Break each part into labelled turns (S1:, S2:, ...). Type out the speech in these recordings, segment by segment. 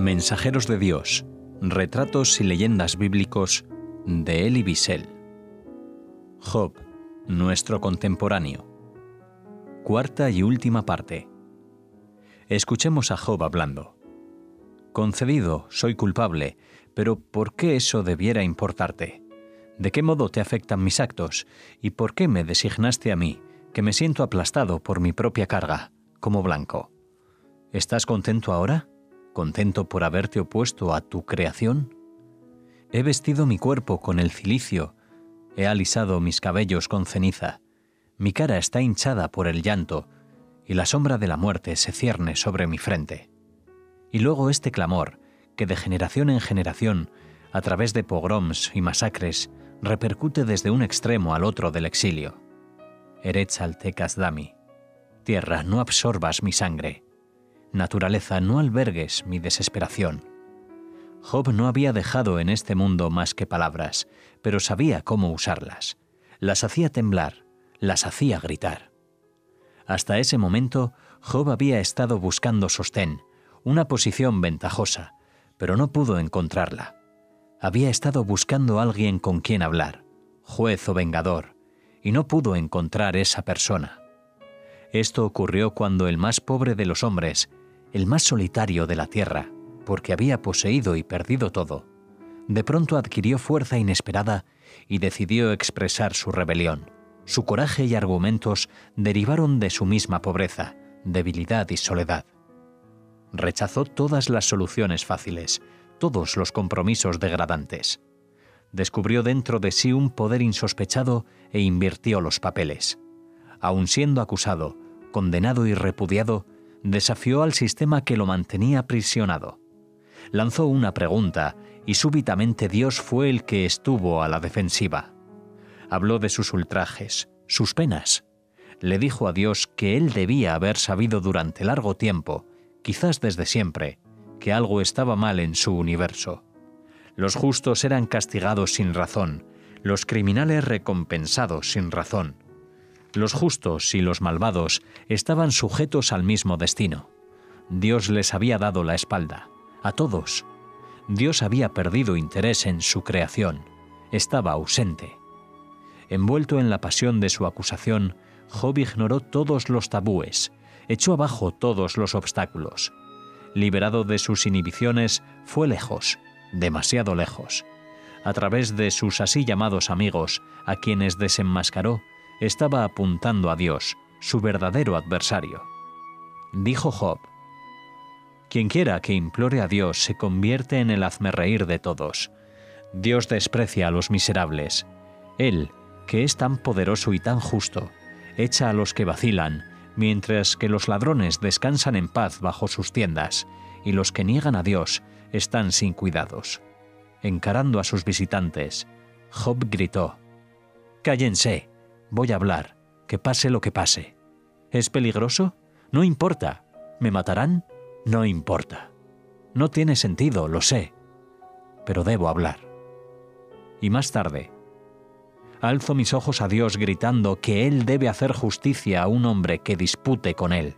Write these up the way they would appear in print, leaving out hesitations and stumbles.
S1: Mensajeros de Dios, retratos y leyendas bíblicos de Elie Wiesel. Job, nuestro contemporáneo. Cuarta y última parte. Escuchemos a Job hablando. Concedido, soy culpable, pero ¿por qué eso debiera importarte? ¿De qué modo te afectan mis actos? ¿Y por qué me designaste a mí, que me siento aplastado por mi propia carga, como blanco? ¿Estás contento ahora? ¿Contento por haberte opuesto a tu creación? He vestido mi cuerpo con el cilicio, he alisado mis cabellos con ceniza, mi cara está hinchada por el llanto, y la sombra de la muerte se cierne sobre mi frente. Y luego este clamor, que de generación en generación, a través de pogroms y masacres, repercute desde un extremo al otro del exilio. Eretz al-Tekas Dami, tierra, no absorbas mi sangre. Naturaleza, no albergues mi desesperación. Job no había dejado en este mundo más que palabras, pero sabía cómo usarlas. Las hacía temblar, las hacía gritar. Hasta ese momento, Job había estado buscando sostén, una posición ventajosa, pero no pudo encontrarla. Había estado buscando a alguien con quien hablar, juez o vengador, y no pudo encontrar esa persona. Esto ocurrió cuando el más pobre de los hombres, el más solitario de la tierra, porque había poseído y perdido todo, de pronto adquirió fuerza inesperada y decidió expresar su rebelión. Su coraje y argumentos derivaron de su misma pobreza, debilidad y soledad. Rechazó todas las soluciones fáciles, todos los compromisos degradantes. Descubrió dentro de sí un poder insospechado e invirtió los papeles. Aun siendo acusado, condenado y repudiado, desafió al sistema que lo mantenía aprisionado. Lanzó una pregunta y súbitamente Dios fue el que estuvo a la defensiva. Habló de sus ultrajes, sus penas. Le dijo a Dios que él debía haber sabido durante largo tiempo, quizás desde siempre, que algo estaba mal en su universo. Los justos eran castigados sin razón, los criminales recompensados sin razón. Los justos y los malvados estaban sujetos al mismo destino. Dios les había dado la espalda, a todos. Dios había perdido interés en su creación, estaba ausente. Envuelto en la pasión de su acusación, Job ignoró todos los tabúes, echó abajo todos los obstáculos. Liberado de sus inhibiciones, fue lejos, demasiado lejos. A través de sus así llamados amigos, a quienes desenmascaró, estaba apuntando a Dios, su verdadero adversario. Dijo Job: «Quienquiera que implore a Dios se convierte en el hazmerreír de todos. Dios desprecia a los miserables. Él, que es tan poderoso y tan justo, echa a los que vacilan, mientras que los ladrones descansan en paz bajo sus tiendas, y los que niegan a Dios están sin cuidados». Encarando a sus visitantes, Job gritó: «Cállense, voy a hablar, que pase lo que pase. ¿Es peligroso? No importa. ¿Me matarán? No importa. No tiene sentido, lo sé, pero debo hablar». Y más tarde: «Alzo mis ojos a Dios gritando que Él debe hacer justicia a un hombre que dispute con Él».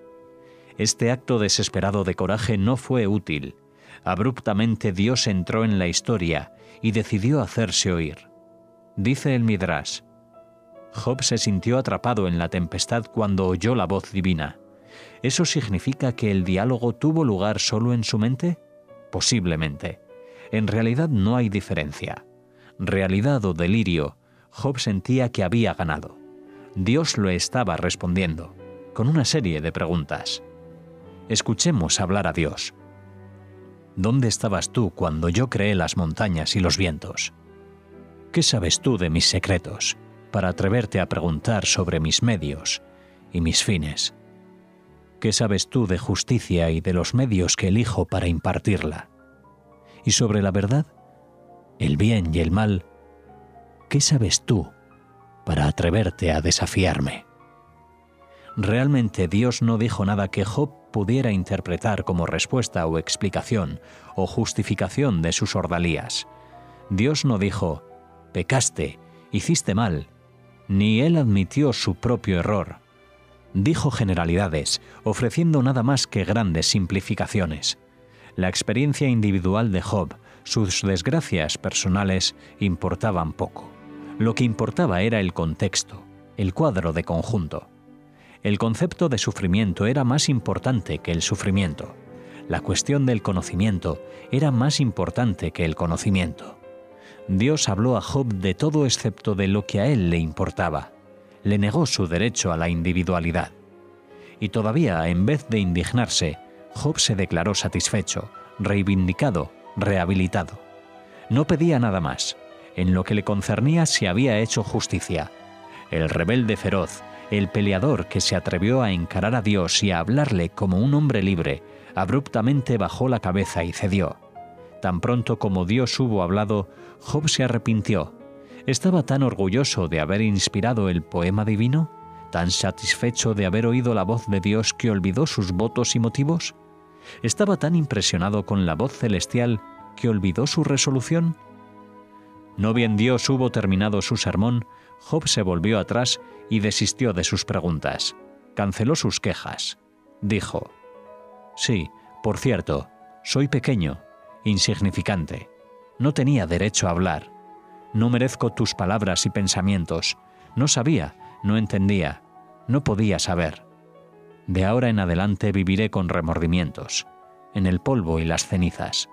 S1: Este acto desesperado de coraje no fue útil. Abruptamente Dios entró en la historia y decidió hacerse oír. Dice el Midrash: «Job se sintió atrapado en la tempestad cuando oyó la voz divina». ¿Eso significa que el diálogo tuvo lugar solo en su mente? Posiblemente. En realidad no hay diferencia. Realidad o delirio, Job sentía que había ganado. Dios lo estaba respondiendo, con una serie de preguntas. Escuchemos hablar a Dios. ¿Dónde estabas tú cuando yo creé las montañas y los vientos? ¿Qué sabes tú de mis secretos para atreverte a preguntar sobre mis medios y mis fines? ¿Qué sabes tú de justicia y de los medios que elijo para impartirla? Y sobre la verdad, el bien y el mal, ¿qué sabes tú para atreverte a desafiarme?» Realmente Dios no dijo nada que Job pudiera interpretar como respuesta o explicación o justificación de sus ordalías. Dios no dijo: «Pecaste, hiciste mal», ni él admitió su propio error. Dijo generalidades, ofreciendo nada más que grandes simplificaciones. La experiencia individual de Job, sus desgracias personales, importaban poco. Lo que importaba era el contexto, el cuadro de conjunto. El concepto de sufrimiento era más importante que el sufrimiento. La cuestión del conocimiento era más importante que el conocimiento. Dios habló a Job de todo excepto de lo que a él le importaba. Le negó su derecho a la individualidad. Y todavía, en vez de indignarse, Job se declaró satisfecho, reivindicado, rehabilitado. No pedía nada más. En lo que le concernía se había hecho justicia. El rebelde feroz, el peleador que se atrevió a encarar a Dios y a hablarle como un hombre libre, abruptamente bajó la cabeza y cedió. Tan pronto como Dios hubo hablado, Job se arrepintió. ¿Estaba tan orgulloso de haber inspirado el poema divino? ¿Tan satisfecho de haber oído la voz de Dios que olvidó sus votos y motivos? ¿Estaba tan impresionado con la voz celestial que olvidó su resolución? No bien Dios hubo terminado su sermón, Job se volvió atrás y desistió de sus preguntas. Canceló sus quejas. Dijo: «Sí, por cierto, soy pequeño, insignificante. No tenía derecho a hablar. No merezco tus palabras y pensamientos. No sabía, no entendía, no podía saber. De ahora en adelante viviré con remordimientos, en el polvo y las cenizas».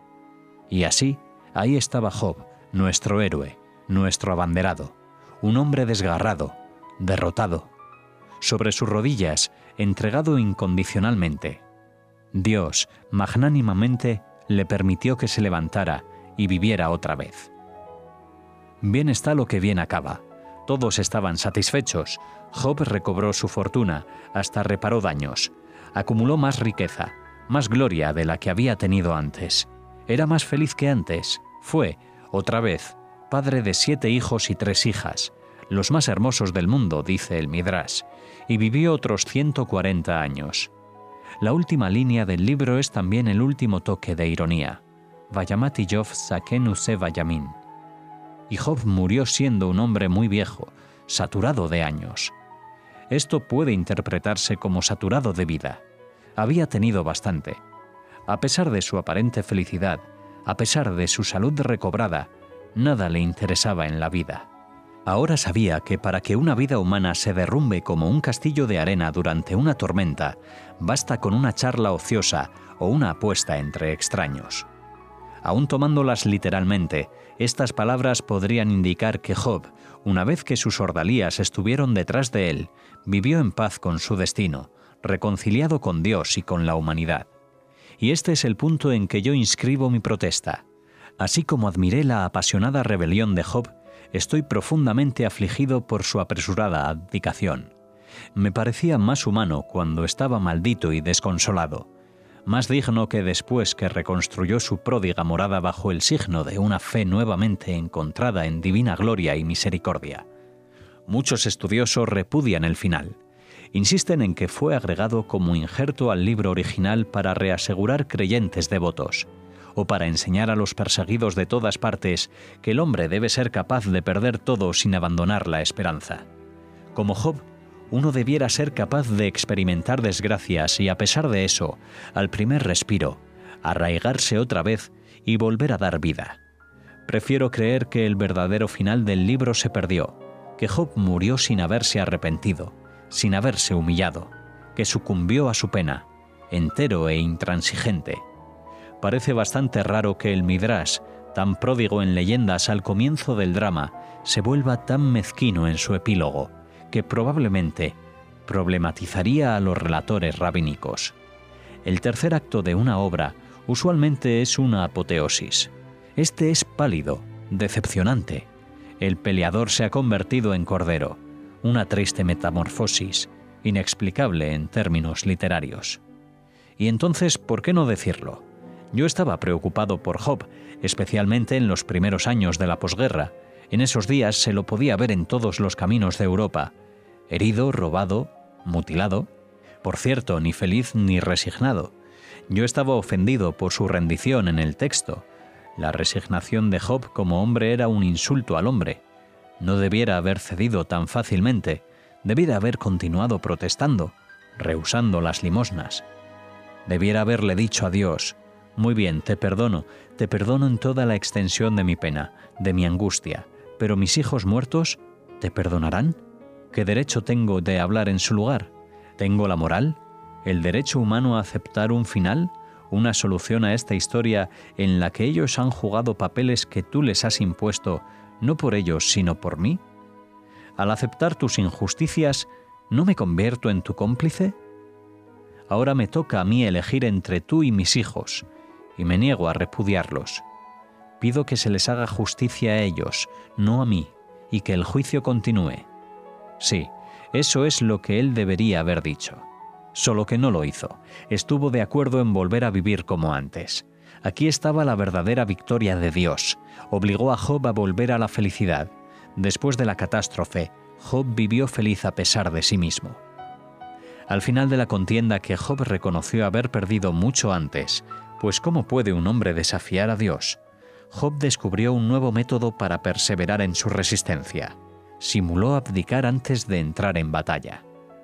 S1: Y así, ahí estaba Job, nuestro héroe, nuestro abanderado, un hombre desgarrado, derrotado, sobre sus rodillas, entregado incondicionalmente. Dios, magnánimamente, le permitió que se levantara y viviera otra vez. Bien está lo que bien acaba. Todos estaban satisfechos. Job recobró su fortuna, hasta reparó daños. Acumuló más riqueza, más gloria de la que había tenido antes. Era más feliz que antes. Fue, otra vez, padre de 7 hijos y 3 hijas, los más hermosos del mundo, dice el Midrash, y vivió otros 140 años. La última línea del libro es también el último toque de ironía. Vayamati Job Zaken Use Vayamin. Y Job murió siendo un hombre muy viejo, saturado de años. Esto puede interpretarse como saturado de vida. Había tenido bastante. A pesar de su aparente felicidad, a pesar de su salud recobrada, nada le interesaba en la vida. Ahora sabía que para que una vida humana se derrumbe como un castillo de arena durante una tormenta, basta con una charla ociosa o una apuesta entre extraños. Aún tomándolas literalmente, estas palabras podrían indicar que Job, una vez que sus ordalías estuvieron detrás de él, vivió en paz con su destino, reconciliado con Dios y con la humanidad. Y este es el punto en que yo inscribo mi protesta. Así como admiré la apasionada rebelión de Job, estoy profundamente afligido por su apresurada abdicación. Me parecía más humano cuando estaba maldito y desconsolado, más digno que después que reconstruyó su pródiga morada bajo el signo de una fe nuevamente encontrada en divina gloria y misericordia. Muchos estudiosos repudian el final. Insisten en que fue agregado como injerto al libro original para reasegurar creyentes devotos, o para enseñar a los perseguidos de todas partes que el hombre debe ser capaz de perder todo sin abandonar la esperanza. Como Job, uno debiera ser capaz de experimentar desgracias y, a pesar de eso, al primer respiro, arraigarse otra vez y volver a dar vida. Prefiero creer que el verdadero final del libro se perdió, que Job murió sin haberse arrepentido, sin haberse humillado, que sucumbió a su pena, entero e intransigente. Parece bastante raro que el Midrash, tan pródigo en leyendas al comienzo del drama, se vuelva tan mezquino en su epílogo, que probablemente problematizaría a los relatores rabínicos. El tercer acto de una obra usualmente es una apoteosis. Este es pálido, decepcionante. El peleador se ha convertido en cordero, una triste metamorfosis, inexplicable en términos literarios. Y entonces, ¿por qué no decirlo? Yo estaba preocupado por Job, especialmente en los primeros años de la posguerra. En esos días se lo podía ver en todos los caminos de Europa. Herido, robado, mutilado. Por cierto, ni feliz ni resignado. Yo estaba ofendido por su rendición en el texto. La resignación de Job como hombre era un insulto al hombre. No debiera haber cedido tan fácilmente. Debiera haber continuado protestando, rehusando las limosnas. Debiera haberle dicho a Dios: Muy bien, te perdono en toda la extensión de mi pena, de mi angustia, pero mis hijos muertos, ¿te perdonarán? ¿Qué derecho tengo de hablar en su lugar? ¿Tengo la moral? ¿El derecho humano a aceptar un final? ¿Una solución a esta historia en la que ellos han jugado papeles que tú les has impuesto, no por ellos, sino por mí? Al aceptar tus injusticias, ¿no me convierto en tu cómplice? Ahora me toca a mí elegir entre tú y mis hijos, y me niego a repudiarlos. Pido que se les haga justicia a ellos, no a mí, y que el juicio continúe. Sí, eso es lo que él debería haber dicho. Solo que no lo hizo. Estuvo de acuerdo en volver a vivir como antes. Aquí estaba la verdadera victoria de Dios. Obligó a Job a volver a la felicidad. Después de la catástrofe, Job vivió feliz a pesar de sí mismo. Al final de la contienda que Job reconoció haber perdido mucho antes, pues ¿cómo puede un hombre desafiar a Dios? Job descubrió un nuevo método para perseverar en su resistencia. Simuló abdicar antes de entrar en batalla.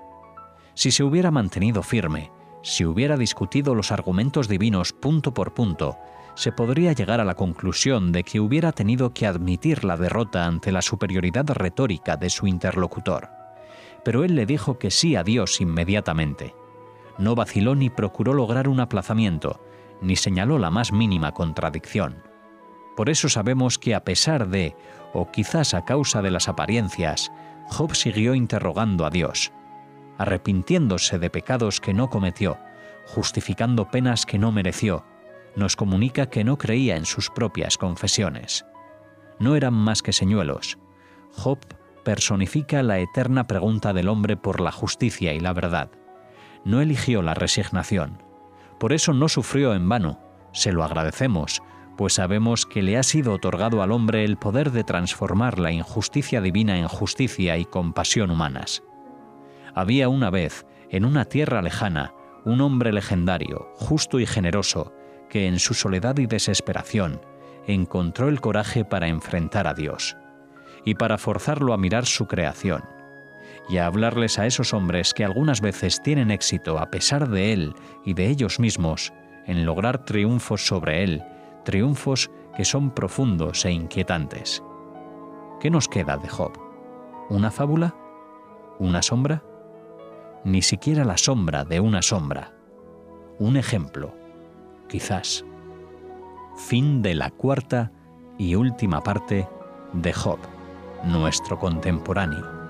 S1: Si se hubiera mantenido firme, si hubiera discutido los argumentos divinos punto por punto, se podría llegar a la conclusión de que hubiera tenido que admitir la derrota ante la superioridad retórica de su interlocutor. Pero él le dijo que sí a Dios inmediatamente. No vaciló ni procuró lograr un aplazamiento, ni señaló la más mínima contradicción. Por eso sabemos que a pesar de, o quizás a causa de las apariencias, Job siguió interrogando a Dios, arrepintiéndose de pecados que no cometió, justificando penas que no mereció. Nos comunica que no creía en sus propias confesiones. No eran más que señuelos. Job personifica la eterna pregunta del hombre por la justicia y la verdad. No eligió la resignación. Por eso no sufrió en vano. Se lo agradecemos, pues sabemos que le ha sido otorgado al hombre el poder de transformar la injusticia divina en justicia y compasión humanas. Había una vez, en una tierra lejana, un hombre legendario, justo y generoso, que en su soledad y desesperación encontró el coraje para enfrentar a Dios y para forzarlo a mirar su creación y a hablarles a esos hombres que algunas veces tienen éxito a pesar de él y de ellos mismos en lograr triunfos sobre él, triunfos que son profundos e inquietantes. ¿Qué nos queda de Job? ¿Una fábula? ¿Una sombra? Ni siquiera la sombra de una sombra. Un ejemplo, quizás. Fin de la cuarta y última parte de Job, nuestro contemporáneo.